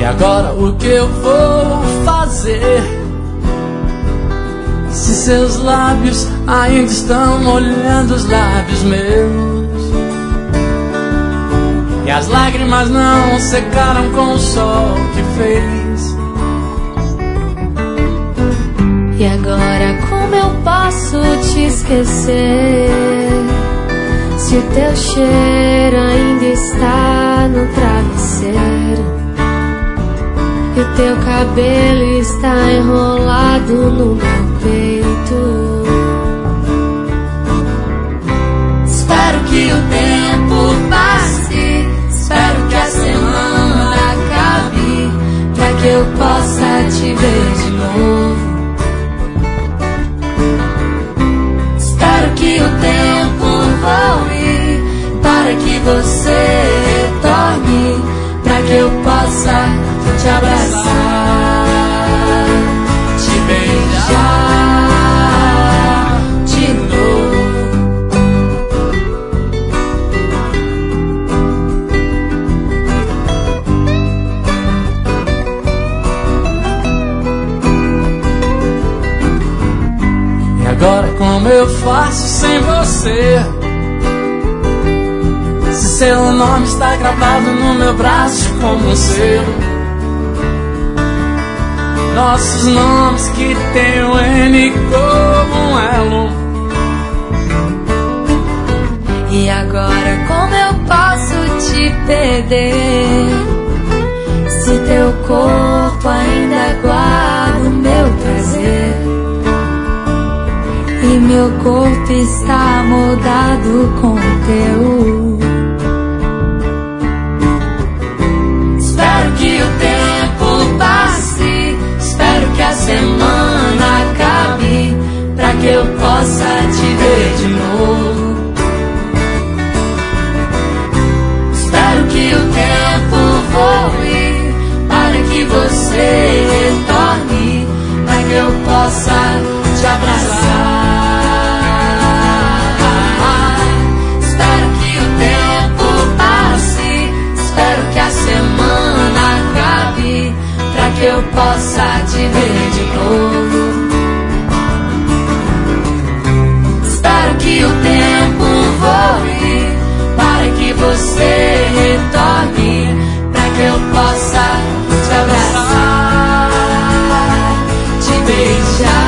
E agora o que eu vou fazer? Se seus lábios ainda estão molhando os lábios meus, e as lágrimas não secaram com o sol que fez. E agora como eu posso te esquecer, se o teu cheiro ainda está no travesseiro e o teu cabelo está enrolado no meu peito? Espero que o tempo passe, espero que a semana acabe, pra que eu possa te ver de novo. Espero que o tempo voe, para que você retorne, pra que eu possa te abraçar, te beijar de novo. E agora como eu faço sem você? Se seu nome está gravado no meu braço como um selo, nossos nomes que tem o N como um elo. E agora como eu posso te perder, se teu corpo ainda guarda o meu prazer e meu corpo está moldado com o teu? Espero que o tempo passe, espero que a semana acabe, pra que eu possa te ver de novo. Espero que o tempo voe, para que você retorne, pra que eu possa te abraçar. Espero que o tempo passe, espero que a semana acabe, pra que eu possa te ver de novo. Espero que o tempo voe, para que você retorne, pra que eu possa te abraçar, te beijar.